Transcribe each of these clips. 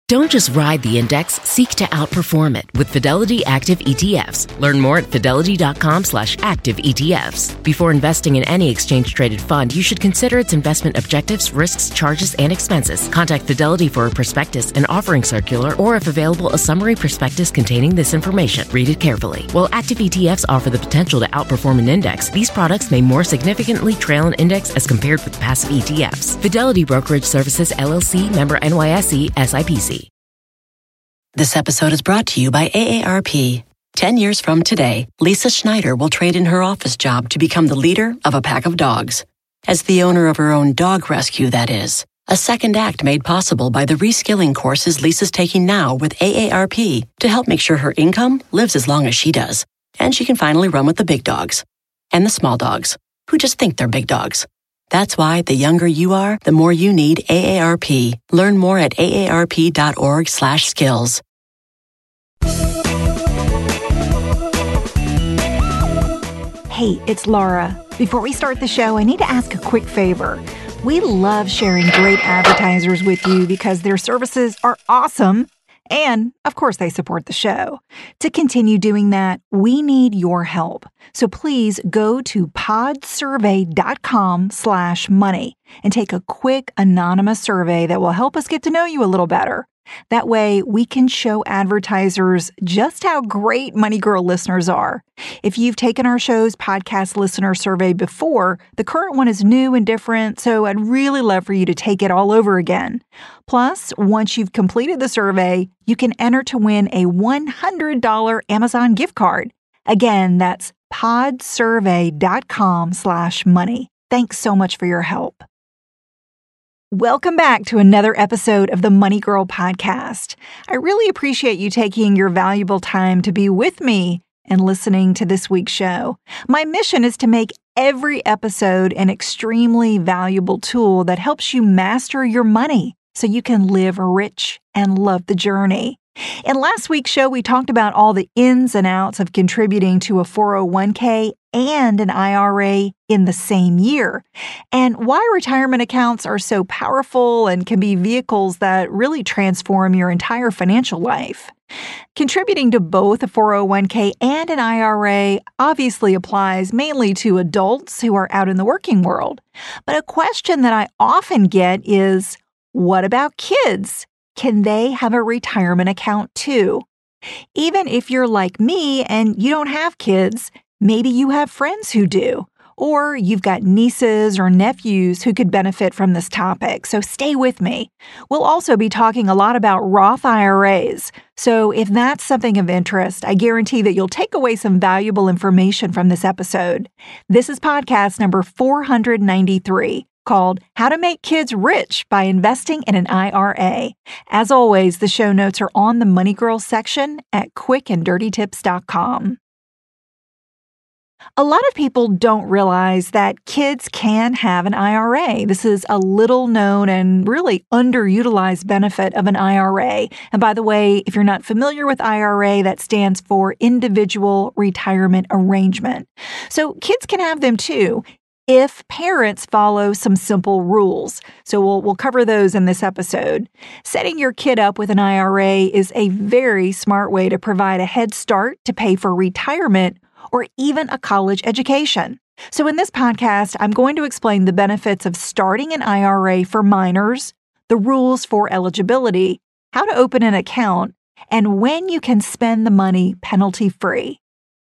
Don't just ride the index, seek to outperform it with Fidelity Active ETFs. Learn more at fidelity.com/active ETFs. Before investing in any exchange-traded fund, you should consider its investment objectives, risks, charges, and expenses. Contact Fidelity for a prospectus, an offering circular, or if available, a summary prospectus containing this information. Read it carefully. While active ETFs offer the potential to outperform an index, these products may more significantly trail an index as compared with passive ETFs. Fidelity Brokerage Services, LLC, member NYSE, SIPC. This episode is brought to you by AARP. 10 years from today, Lisa Schneider will trade in her office job to become the leader of a pack of dogs. As the owner of her own dog rescue, that is. A second act made possible by the reskilling courses Lisa's taking now with AARP to help make sure her income lives as long as she does. And she can finally run with the big dogs. And the small dogs, who just think they're big dogs. That's why the younger you are, the more you need AARP. Learn more at aarp.org/skills. Hey, it's Laura. Before we start the show, I need to ask a quick favor. We love sharing great advertisers with you because their services are awesome. And, of course, they support the show. To continue doing that, we need your help. So please go to podsurvey.com/money and take a quick anonymous survey that will help us get to know you a little better. That way, we can show advertisers just how great Money Girl listeners are. If you've taken our show's podcast listener survey before, the current one is new and different, so I'd really love for you to take it all over again. Plus, once you've completed the survey, you can enter to win a $100 Amazon gift card. Again, that's podsurvey.com/money. Thanks so much for your help. Welcome back to another episode of the Money Girl podcast. I really appreciate you taking your valuable time to be with me and listening to this week's show. My mission is to make every episode an extremely valuable tool that helps you master your money so you can live rich and love the journey. In last week's show, we talked about all the ins and outs of contributing to a 401k and an IRA in the same year, and why retirement accounts are so powerful and can be vehicles that really transform your entire financial life. Contributing to both a 401k and an IRA obviously applies mainly to adults who are out in the working world. But a question that I often get is, what about kids? Can they have a retirement account too? Even if you're like me and you don't have kids, maybe you have friends who do, or you've got nieces or nephews who could benefit from this topic, so stay with me. We'll also be talking a lot about Roth IRAs, so if that's something of interest, I guarantee that you'll take away some valuable information from this episode. This is podcast number 493. Called How to Make Kids Rich by Investing in an IRA. As always, the show notes are on the Money Girl section at quickanddirtytips.com. A lot of people don't realize that kids can have an IRA. This is a little known and really underutilized benefit of an IRA. And by the way, if you're not familiar with IRA, that stands for Individual Retirement Arrangement. So kids can have them too, if parents follow some simple rules. So we'll cover those in this episode. Setting your kid up with an IRA is a very smart way to provide a head start to pay for retirement or even a college education. So in this podcast, I'm going to explain the benefits of starting an IRA for minors, the rules for eligibility, how to open an account, and when you can spend the money penalty-free.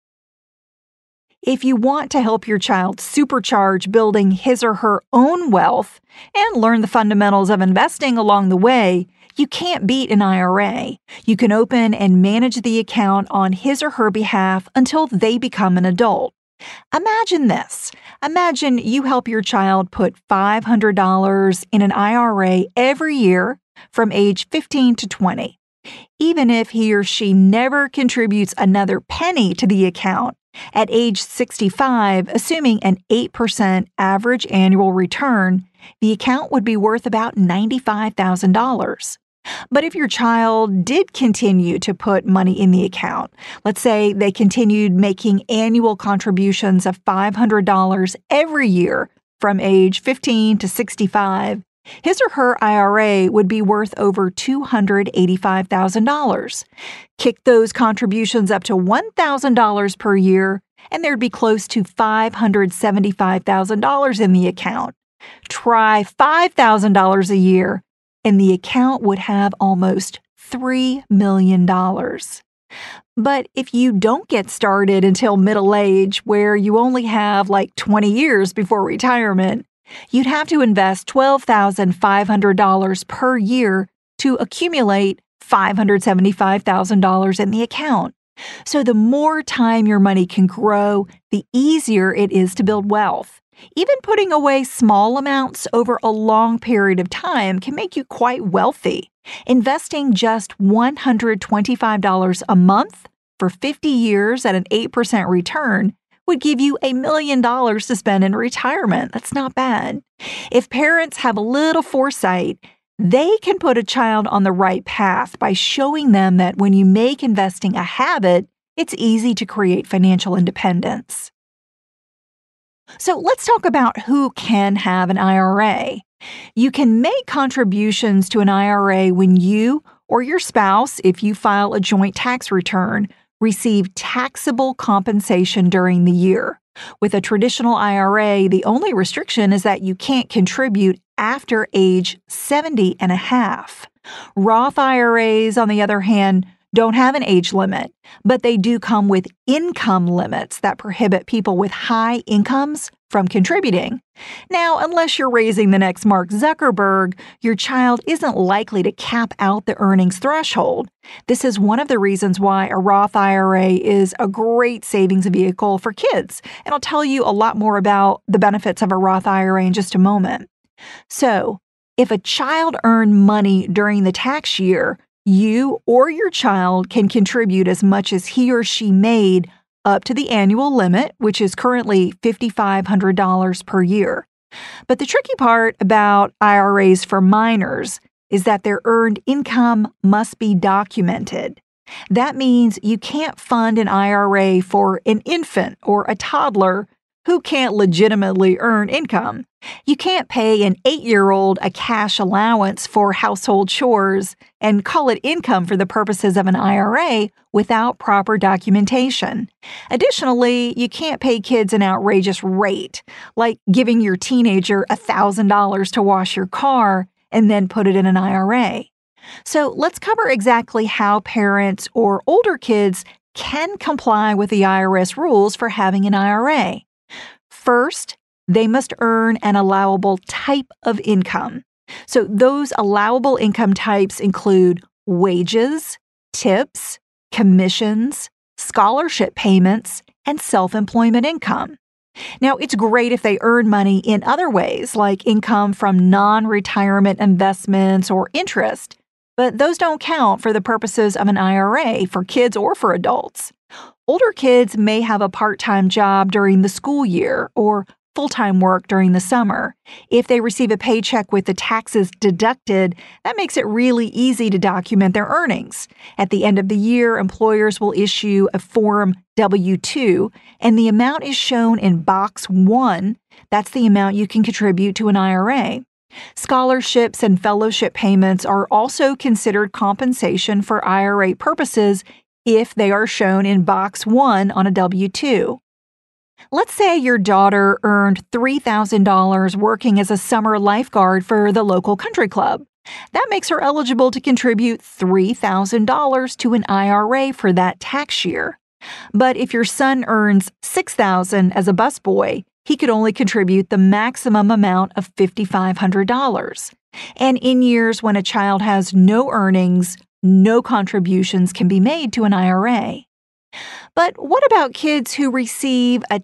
If you want to help your child supercharge building his or her own wealth and learn the fundamentals of investing along the way, you can't beat an IRA. You can open and manage the account on his or her behalf until they become an adult. Imagine this. Imagine you help your child put $500 in an IRA every year from age 15 to 20. Even if he or she never contributes another penny to the account, at age 65, assuming an 8% average annual return, the account would be worth about $95,000. But if your child did continue to put money in the account, let's say they continued making annual contributions of $500 every year from age 15 to 65, His or her IRA would be worth over $285,000. Kick those contributions up to $1,000 per year, and there'd be close to $575,000 in the account. Try $5,000 a year, and the account would have almost $3 million. But if you don't get started until middle age, where you only have like 20 years before retirement, you'd have to invest $12,500 per year to accumulate $575,000 in the account. So the more time your money can grow, the easier it is to build wealth. Even putting away small amounts over a long period of time can make you quite wealthy. Investing just $125 a month for 50 years at an 8% return would give you $1 million to spend in retirement. That's not bad. If parents have a little foresight, they can put a child on the right path by showing them that when you make investing a habit, it's easy to create financial independence. So let's talk about who can have an IRA. You can make contributions to an IRA when you or your spouse, if you file a joint tax return, receive taxable compensation during the year. With a traditional IRA, the only restriction is that you can't contribute after age 70 and a half. Roth IRAs, on the other hand, don't have an age limit, but they do come with income limits that prohibit people with high incomes from contributing. Now, unless you're raising the next Mark Zuckerberg, your child isn't likely to cap out the earnings threshold. This is one of the reasons why a Roth IRA is a great savings vehicle for kids, and I'll tell you a lot more about the benefits of a Roth IRA in just a moment. So, if a child earned money during the tax year, you or your child can contribute as much as he or she made up to the annual limit, which is currently $5,500 per year. But the tricky part about IRAs for minors is that their earned income must be documented. That means you can't fund an IRA for an infant or a toddler who can't legitimately earn income. You can't pay an 8-year-old a cash allowance for household chores and call it income for the purposes of an IRA without proper documentation. Additionally, you can't pay kids an outrageous rate, like giving your teenager $1,000 to wash your car and then put it in an IRA. So let's cover exactly how parents or older kids can comply with the IRS rules for having an IRA. First, they must earn an allowable type of income. So those allowable income types include wages, tips, commissions, scholarship payments, and self-employment income. Now, it's great if they earn money in other ways, like income from non-retirement investments or interest, but those don't count for the purposes of an IRA for kids or for adults. Older kids may have a part-time job during the school year or full-time work during the summer. If they receive a paycheck with the taxes deducted, that makes it really easy to document their earnings. At the end of the year, employers will issue a Form W-2, and the amount is shown in Box 1. That's the amount you can contribute to an IRA. Scholarships and fellowship payments are also considered compensation for IRA purposes if they are shown in Box 1 on a W-2. Let's say your daughter earned $3,000 working as a summer lifeguard for the local country club. That makes her eligible to contribute $3,000 to an IRA for that tax year. But if your son earns $6,000 as a busboy, he could only contribute the maximum amount of $5,500. And in years when a child has no earnings, no contributions can be made to an IRA. But what about kids who receive a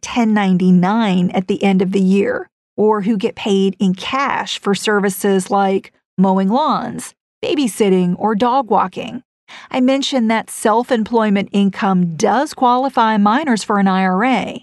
1099 at the end of the year, or who get paid in cash for services like mowing lawns, babysitting, or dog walking? I mentioned that self-employment income does qualify minors for an IRA.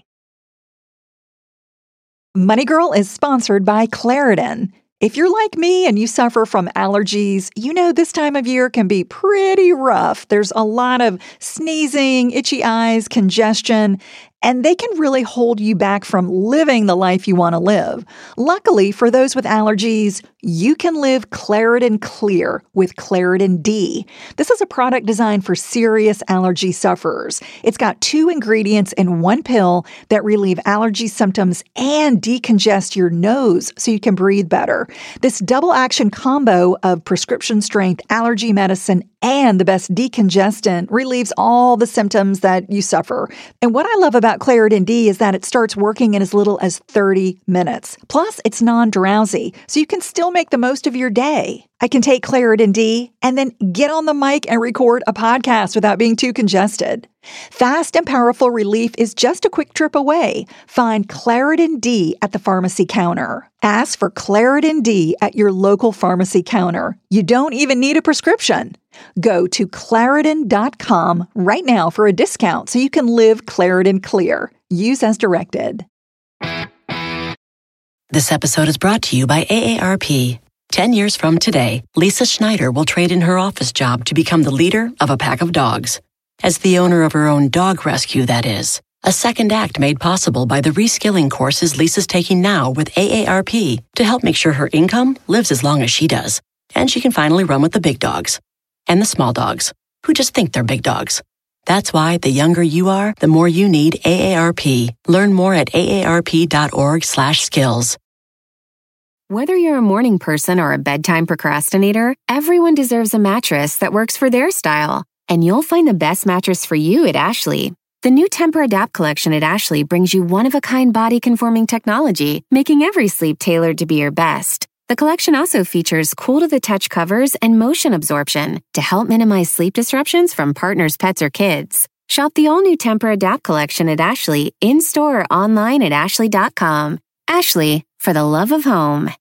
Money Girl is sponsored by Claritin. If you're like me and you suffer from allergies, you know this time of year can be pretty rough. There's a lot of sneezing, itchy eyes, congestion, and they can really hold you back from living the life you want to live. Luckily, for those with allergies, you can live Claritin Clear with Claritin D. This is a product designed for serious allergy sufferers. It's got 2 ingredients in one pill that relieve allergy symptoms and decongest your nose so you can breathe better. This double action combo of prescription strength allergy medicine and the best decongestant relieves all the symptoms that you suffer. And what I love about Claritin D is that it starts working in as little as 30 minutes. Plus, it's non-drowsy, so you can still make the most of your day. I can take Claritin D and then get on the mic and record a podcast without being too congested. Fast and powerful relief is just a quick trip away. Find Claritin D at the pharmacy counter. Ask for Claritin D at your local pharmacy counter. You don't even need a prescription. Go to Claritin.com right now for a discount so you can live Claritin Clear. Use as directed. This episode is brought to you by AARP. 10 years from today, Lisa Schneider will trade in her office job to become the leader of a pack of dogs. As the owner of her own dog rescue, that is. A second act made possible by the reskilling courses Lisa's taking now with AARP to help make sure her income lives as long as she does. And she can finally run with the big dogs. And the small dogs, who just think they're big dogs. That's why the younger you are, the more you need AARP. Learn more at aarp.org/skills. Whether you're a morning person or a bedtime procrastinator, everyone deserves a mattress that works for their style. And you'll find the best mattress for you at Ashley. The new Tempur-Adapt collection at Ashley brings you one-of-a-kind body-conforming technology, making every sleep tailored to be your best. The collection also features cool-to-the-touch covers and motion absorption to help minimize sleep disruptions from partners, pets, or kids. Shop the all-new Tempur-Adapt collection at Ashley, in-store or online at ashley.com. Ashley, for the love of home.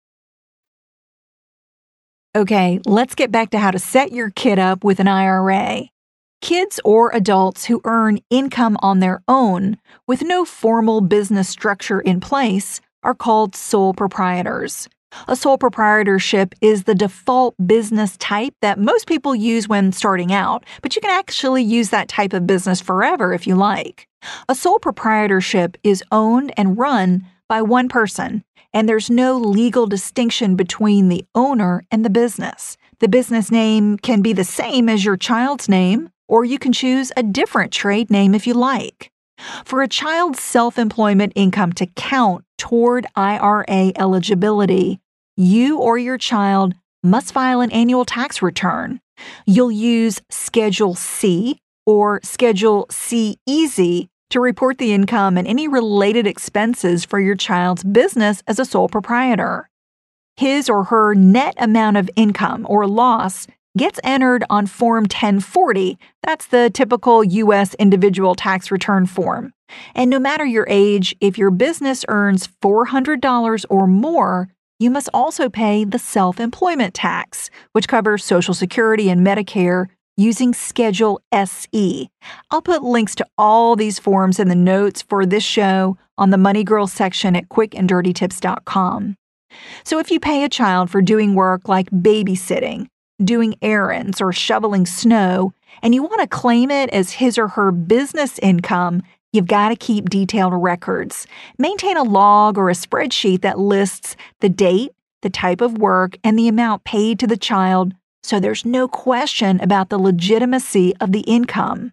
Okay, let's get back to how to set your kid up with an IRA. Kids or adults who earn income on their own with no formal business structure in place are called sole proprietors. A sole proprietorship is the default business type that most people use when starting out, but you can actually use that type of business forever if you like. A sole proprietorship is owned and run by one person, and there's no legal distinction between the owner and the business. The business name can be the same as your child's name, or you can choose a different trade name if you like. For a child's self-employment income to count toward IRA eligibility, you or your child must file an annual tax return. You'll use Schedule C or Schedule C Easy to report the income and any related expenses for your child's business as a sole proprietor. His or her net amount of income or loss gets entered on Form 1040. That's the typical U.S. individual tax return form. And no matter your age, if your business earns $400 or more, you must also pay the self-employment tax, which covers Social Security and Medicare, using Schedule SE. I'll put links to all these forms in the notes for this show on the Money Girl section at quickanddirtytips.com. So if you pay a child for doing work like babysitting, doing errands, or shoveling snow, and you want to claim it as his or her business income, you've got to keep detailed records. Maintain a log or a spreadsheet that lists the date, the type of work, and the amount paid to the child, so there's no question about the legitimacy of the income.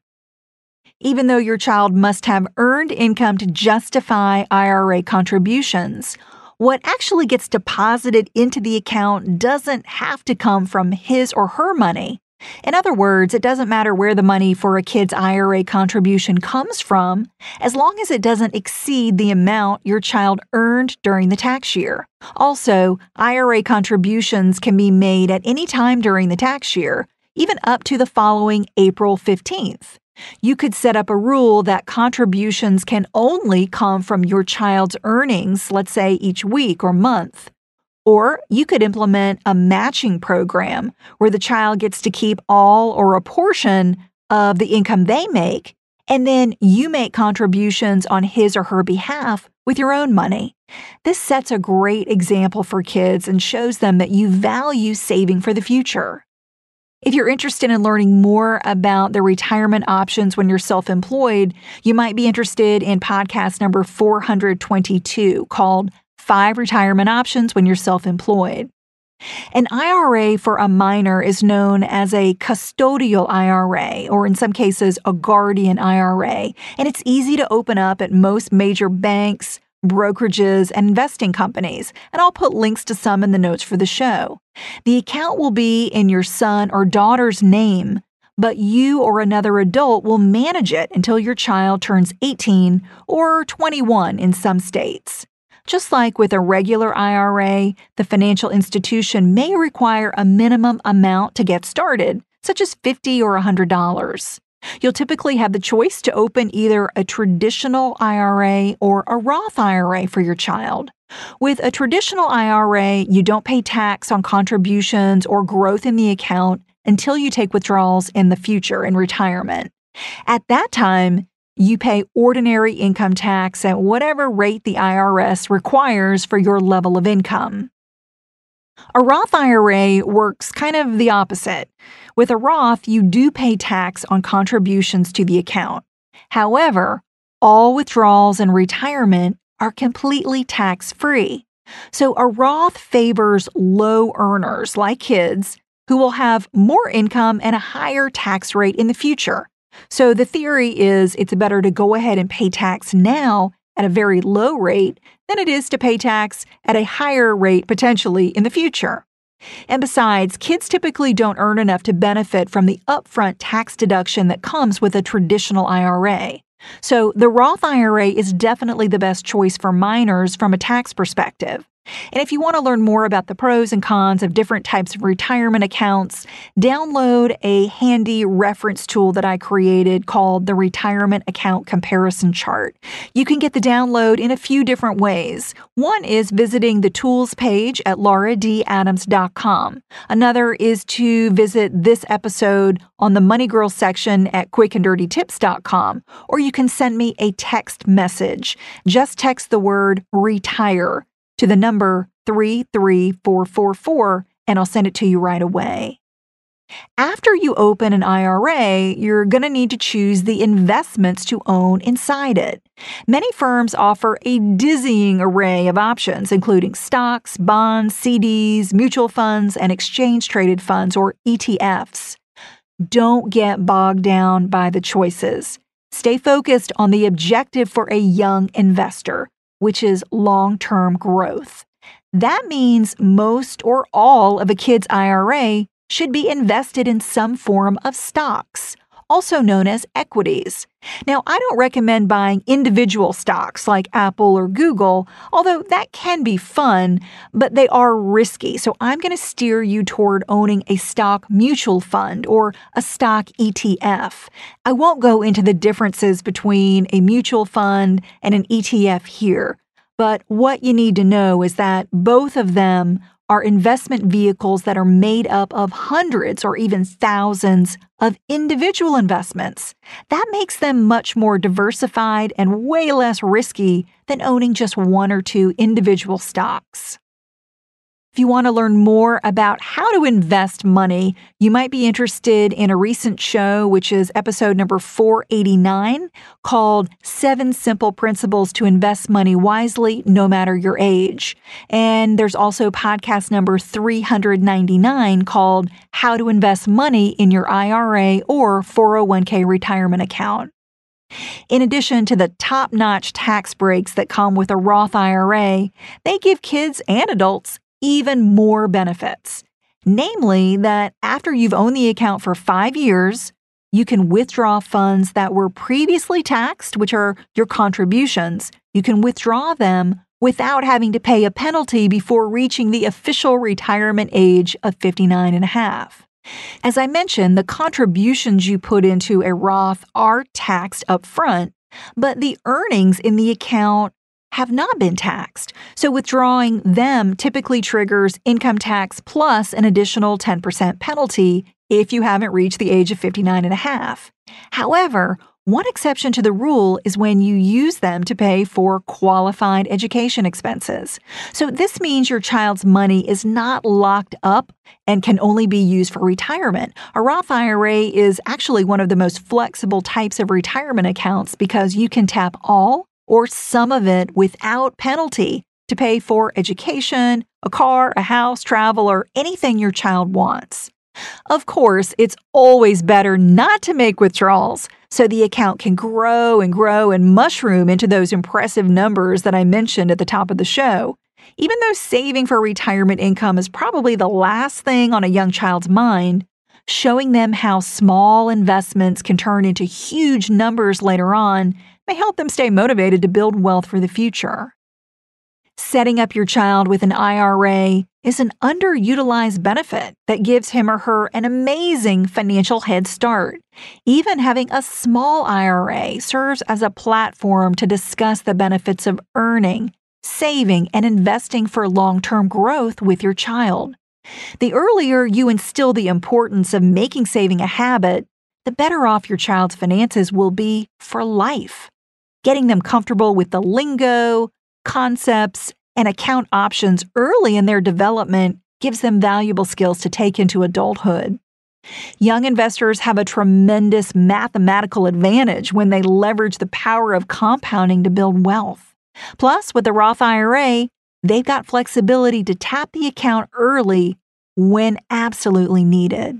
Even though your child must have earned income to justify IRA contributions, what actually gets deposited into the account doesn't have to come from his or her money. In other words, it doesn't matter where the money for a kid's IRA contribution comes from, as long as it doesn't exceed the amount your child earned during the tax year. Also, IRA contributions can be made at any time during the tax year, even up to the following April 15th. You could set up a rule that contributions can only come from your child's earnings, let's say each week or month. Or you could implement a matching program where the child gets to keep all or a portion of the income they make, and then you make contributions on his or her behalf with your own money. This sets a great example for kids and shows them that you value saving for the future. If you're interested in learning more about the retirement options when you're self-employed, you might be interested in podcast number 422 called 5 Retirement Options When You're Self-Employed. An IRA for a minor is known as a custodial IRA, or in some cases, a guardian IRA, and it's easy to open up at most major banks, brokerages, and investing companies, and I'll put links to some in the notes for the show. The account will be in your son or daughter's name, but you or another adult will manage it until your child turns 18 or 21 in some states. Just like with a regular IRA, the financial institution may require a minimum amount to get started, such as $50 or $100. You'll typically have the choice to open either a traditional IRA or a Roth IRA for your child. With a traditional IRA, you don't pay tax on contributions or growth in the account until you take withdrawals in the future in retirement. At that time, you pay ordinary income tax at whatever rate the IRS requires for your level of income. A Roth IRA works kind of the opposite. With a Roth, you do pay tax on contributions to the account. However, all withdrawals in retirement are completely tax-free. So a Roth favors low earners like kids who will have more income and a higher tax rate in the future. So the theory is it's better to go ahead and pay tax now at a very low rate than it is to pay tax at a higher rate potentially in the future. And besides, kids typically don't earn enough to benefit from the upfront tax deduction that comes with a traditional IRA. So the Roth IRA is definitely the best choice for minors from a tax perspective. And if you want to learn more about the pros and cons of different types of retirement accounts, download a handy reference tool that I created called the Retirement Account Comparison Chart. You can get the download in a few different ways. One is visiting the tools page at lauradadams.com. Another is to visit this episode on the Money Girl section at quickanddirtytips.com, or you can send me a text message. Just text the word RETIRE to the number 33444, and I'll send it to you right away. After you open an IRA, you're going to need to choose the investments to own inside it. Many firms offer a dizzying array of options, including stocks, bonds, CDs, mutual funds, and exchange-traded funds, or ETFs. Don't get bogged down by the choices. Stay focused on the objective for a young investor, which is long-term growth. That means most or all of a kid's IRA should be invested in some form of stocks, also known as equities. Now, I don't recommend buying individual stocks like Apple or Google, although that can be fun, but they are risky. So I'm going to steer you toward owning a stock mutual fund or a stock ETF. I won't go into the differences between a mutual fund and an ETF here, but what you need to know is that both of them are investment vehicles that are made up of hundreds or even thousands of individual investments. That makes them much more diversified and way less risky than owning just one or two individual stocks. If you want to learn more about how to invest money, you might be interested in a recent show, which is episode number 489, called 7 Simple Principles to Invest Money Wisely No Matter Your Age. And there's also podcast number 399 called How to Invest Money in Your IRA or 401k Retirement Account. In addition to the top-notch tax breaks that come with a Roth IRA, they give kids and adults even more benefits. Namely, that after you've owned the account for 5 years, you can withdraw funds that were previously taxed, which are your contributions. You can withdraw them without having to pay a penalty before reaching the official retirement age of 59.5. As I mentioned, the contributions you put into a Roth are taxed up front, but the earnings in the account have not been taxed, so withdrawing them typically triggers income tax plus an additional 10% penalty if you haven't reached the age of 59.5. However, one exception to the rule is when you use them to pay for qualified education expenses. So this means your child's money is not locked up and can only be used for retirement. A Roth IRA is actually one of the most flexible types of retirement accounts because you can tap all or some of it without penalty to pay for education, a car, a house, travel, or anything your child wants. Of course, it's always better not to make withdrawals, so the account can grow and mushroom into those impressive numbers that I mentioned at the top of the show. Even though saving for retirement income is probably the last thing on a young child's mind, showing them how small investments can turn into huge numbers later on may help them stay motivated to build wealth for the future. Setting up your child with an IRA is an underutilized benefit that gives him or her an amazing financial head start. Even having a small IRA serves as a platform to discuss the benefits of earning, saving, and investing for long-term growth with your child. The earlier you instill the importance of making saving a habit, the better off your child's finances will be for life. Getting them comfortable with the lingo, concepts, and account options early in their development gives them valuable skills to take into adulthood. Young investors have a tremendous mathematical advantage when they leverage the power of compounding to build wealth. Plus, with the Roth IRA, they've got flexibility to tap the account early when absolutely needed.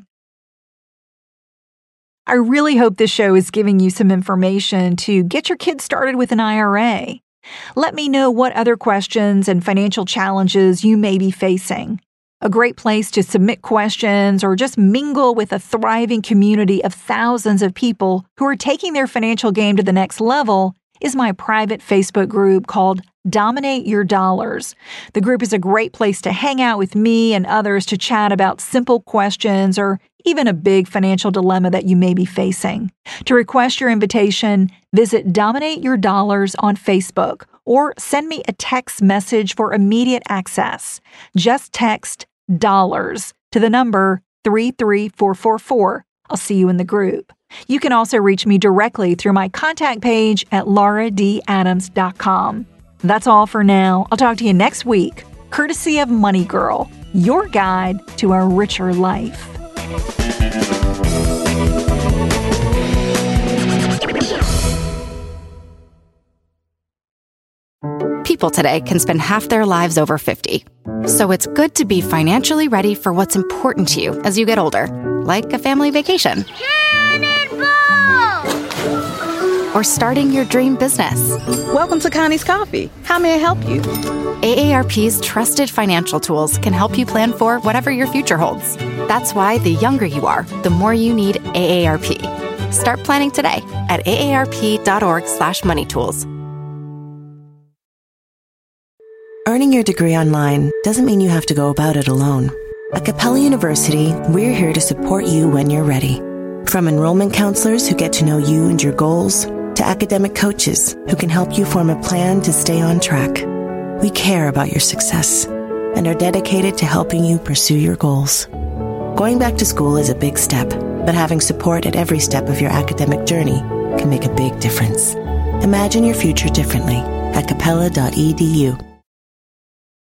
I really hope this show is giving you some information to get your kids started with an IRA. Let me know what other questions and financial challenges you may be facing. A great place to submit questions or just mingle with a thriving community of thousands of people who are taking their financial game to the next level is my private Facebook group called Dominate Your Dollars. The group is a great place to hang out with me and others to chat about simple questions or even a big financial dilemma that you may be facing. To request your invitation, visit Dominate Your Dollars on Facebook or send me a text message for immediate access. Just text dollars to the number 33444. I'll see you in the group. You can also reach me directly through my contact page at lauradadams.com. That's all for now. I'll talk to you next week, courtesy of Money Girl, your guide to a richer life. People today can spend half their lives over 50. So it's good to be financially ready for what's important to you as you get older, like a family vacation. Or starting your dream business. Welcome to Connie's Coffee. How may I help you? AARP's trusted financial tools can help you plan for whatever your future holds. That's why the younger you are, the more you need AARP. Start planning today at aarp.org/moneytools. Earning your degree online doesn't mean you have to go about it alone. At Capella University, we're here to support you when you're ready. From enrollment counselors who get to know you and your goals, to academic coaches who can help you form a plan to stay on track. We care about your success and are dedicated to helping you pursue your goals. Going back to school is a big step, but having support at every step of your academic journey can make a big difference. Imagine your future differently at capella.edu.